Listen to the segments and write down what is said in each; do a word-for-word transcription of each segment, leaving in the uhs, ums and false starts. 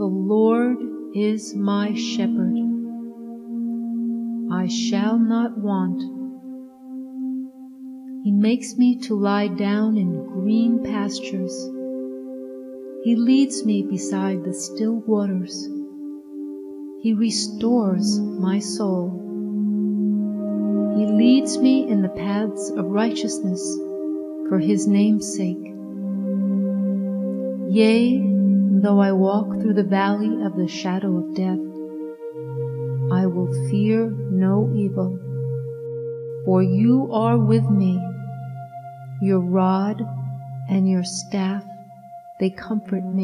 The Lord is my shepherd. I shall not want. He makes me to lie down in green pastures. He leads me beside the still waters. He restores my soul. He leads me in the paths of righteousness for his name's sake. Yea, though I walk through the valley of the shadow of death, I will fear no evil, for you are with me. Your rod and your staff, they comfort me.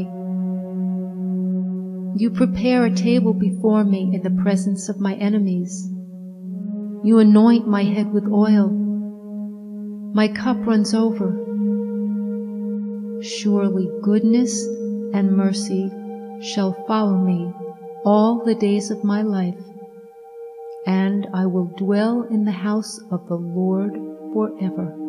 You prepare a table before me in the presence of my enemies. You anoint my head with oil. My cup runs over. Surely goodness and mercy shall follow me all the days of my life, and I will dwell in the house of the Lord forever.